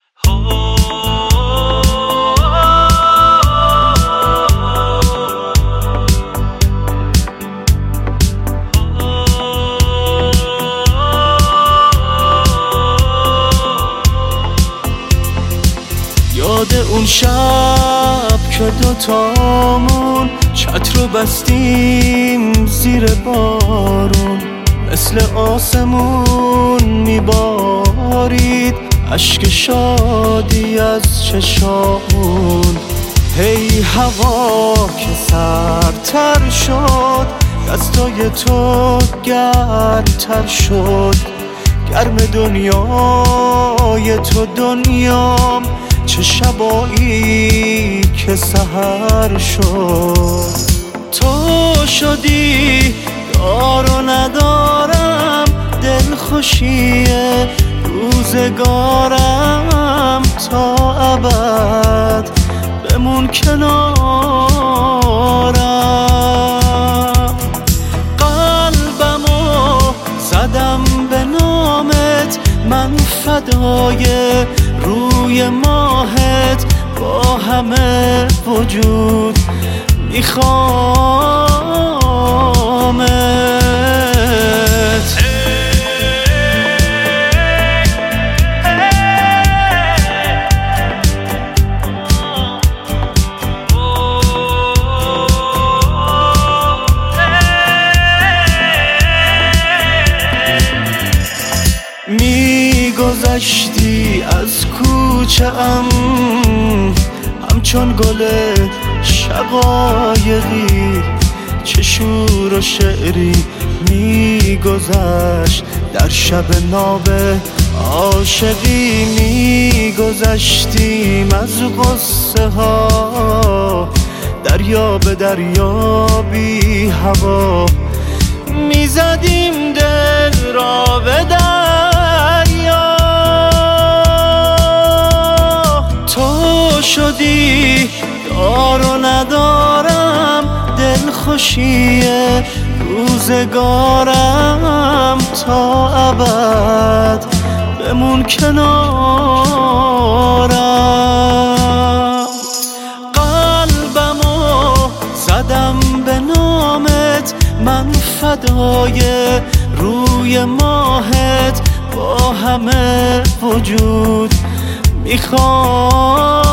یاد اون شب که دوتامون چتر رو بستیم زیر بارون، مثل آسمون میبارید اشک شادی از چشامون. هی هوا که سردتر شد، دستای تو گرمتر شد، گرم دنیای تو دنیام، چه شبایی که سحر شد. تو شدی دار و ندارم، دلخوشی روزگارم، تا ابد بمون کنارم. قلبمو زدم به نامت، من فدای روی ماهت، با همه وجود میخوامت. میگذشتی از کوچه ام همچون گل شقایقی، چه شور و شعری میگذشت در شب ناب عاشقی. میگذشتیم از غصه ها دریا به دریا بی هوا، میزدیم دل را به دریا. تو شدی دار و ندارم، دلخوشی روزگارم، تا ابد بمون کنارم. قلبمو زدم به نامت، من فدای روی ماهت، با همه وجود میخوام.